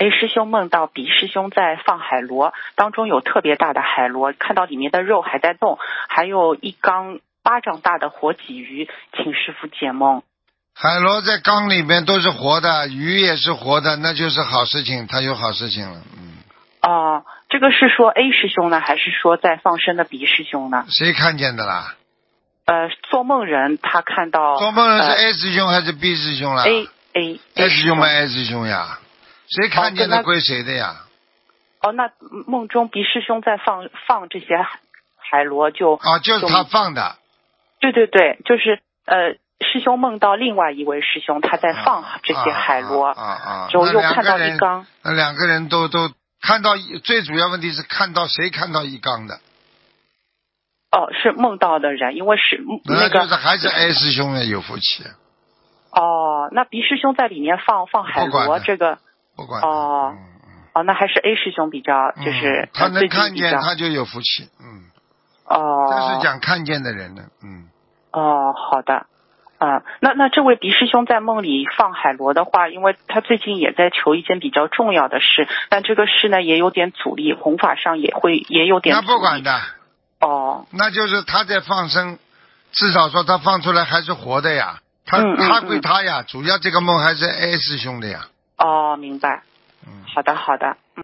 A 师兄梦到 B 师兄在放海螺，当中有特别大的海螺，看到里面的肉还在动，还有一缸巴掌大的活鲫鱼，请师父解梦。 海螺在缸里面都是活的，鱼也是活的，那就是好事情，他有好事情了。 哦，这个是说 A 师兄呢，还是说在放生的 B 师兄呢？ 谁看见的啦？ 做梦人他看到。 做梦人是 A 师兄还是 B 师兄啦 ？A 师兄嘛 A 师兄呀，谁看见的归谁的呀？ 那梦中 B 师兄在放这些海螺就是他放的。 对，就是师兄梦到另外一位师兄他在放这些海螺，之后又看到一缸。 那两个人都看到，最主要问题是看到谁看到一缸的？ 是梦到的人，因为是那个就是还是 A 师兄也有福气。 那 B 师兄在里面放海螺，这个不管。 那还是 A 师兄比较就是他能看见他就有福气。这是讲看见的人的。 好的。那这位B师兄在梦里放海螺的话，因为他最近也在求一件比较重要的事，但这个事呢也有点阻力，弘法上也有点阻力。 那不管的。那就是他在放生，至少说他放出来还是活的呀。他归他呀，主要这个梦还是 A 师兄的呀。 明白。好的。